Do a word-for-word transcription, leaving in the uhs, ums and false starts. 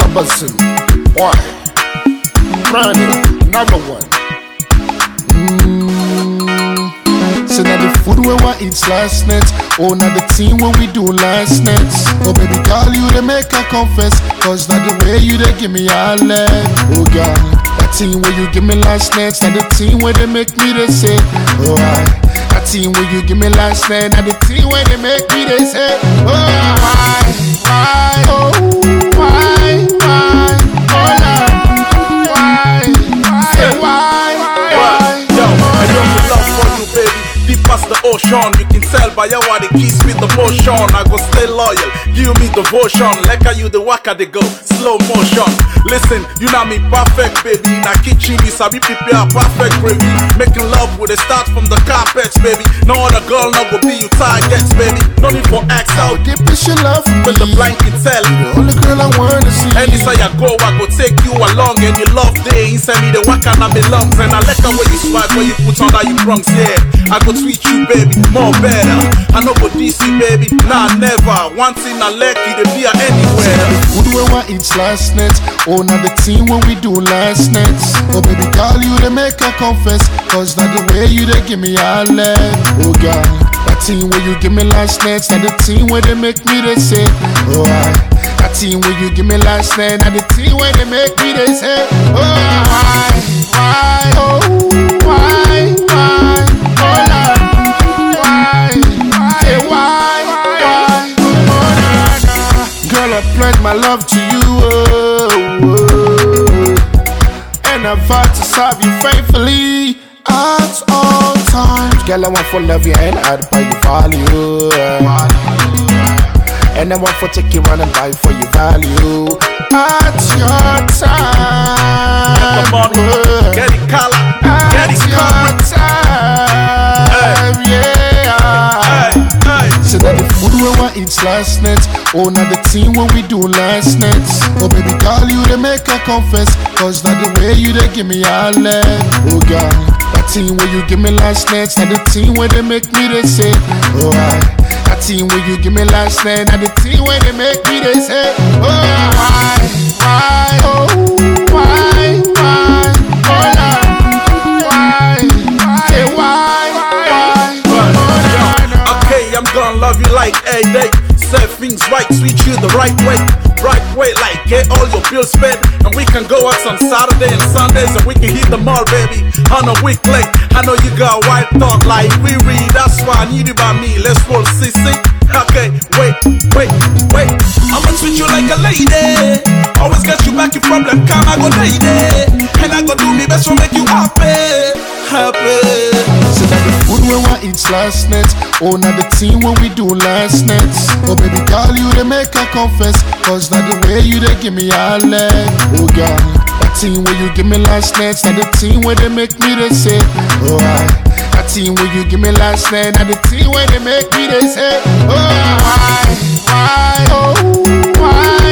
buzzing. Why? Brand new, another one. Mm. So now the food we want eat last night. Oh, now the team when we do last night. Oh, baby, call you to make her confess. Cause now the way you they give me all that. Oh, God, that team where you give me last night. Now the team where they make me they say, oh, I. That team where you give me last night. Now the team where they make me they say, oh, why, why, oh, why, why, oh, Lord, why, why, say why, why, yo, I know the love for you, baby. Deep past the ocean, you can tell by how the kiss with the motion. I go stay loyal, give me devotion. Like how you the waka they go, slow motion. Listen, you know me perfect, baby. In a kitchen, you sabi prepare perfect gravy. Making love with a start from the carpets, baby. No other girl no go be you targets, baby. No need for X out. deep is your love for With the me? blanket tell. The only girl I wanna see. Anytime I go, I go take you along. And you love day, inside me the waka na me lungs. And I like the way you swag, when you put on that you bronx, yeah. I go tweet you, baby, more better. I know go D C, baby, nah never. Once in a leg, you the beer anywhere. Food we want eat last night. Oh, now the team when we do last night. Oh, baby, call you to make her confess. Cause now the way you they give me all that. Oh, God, that team where you give me last night. Now the team where they make me they say, oh, I. That team where you give me last night. Now the team where they make me they say, oh, why, why, oh, why, why, oh, Lord, why, why, say why, why, oh, nah, nah. Girl, I pledge my love to you, oh, oh, and I vow to serve you faithfully at all times. Girl, I want for love you and I'd pay you value, and I want for take you run and buy for your value at your time. Come on, oh, get it color, get at it your covered. time, yeah. Hey, hey. So now the food we want eat last night. Oh, now the team when we do last night. Oh, baby, call you to make her confess. Cause now the way you they give me all that. Oh, God, that team where you give me last night. Now the team where they make me they say, oh, I. That team where you give me last night. Now the team where they make me they say, oh, why, why, oh, why, why, oh, Lord, why, say why, why, why. Okay, I'm gonna love you like a day. Say things right, treat you the right way. Right way, like get all your bills paid. And we can go out on Saturday and Sundays. And we can hit the mall, baby, on a week late. I know you got a white thought like we read. That's why I need you by me, let's roll C C. Okay, wait, wait, wait. I'ma treat you like a lady. Always get you back in problem, come I go lady. And I go do me best to make you happy, happy. So now the food we want eat last night. Oh, now the team when we do last night. Oh, baby, call you to make her confess. Cause now the way you they give me all that. Oh, God, that team where you give me last night. Now the team where they make me they say, oh, I. That team where you give me last night. Now the team where they make me they say, oh, why, why, oh, why,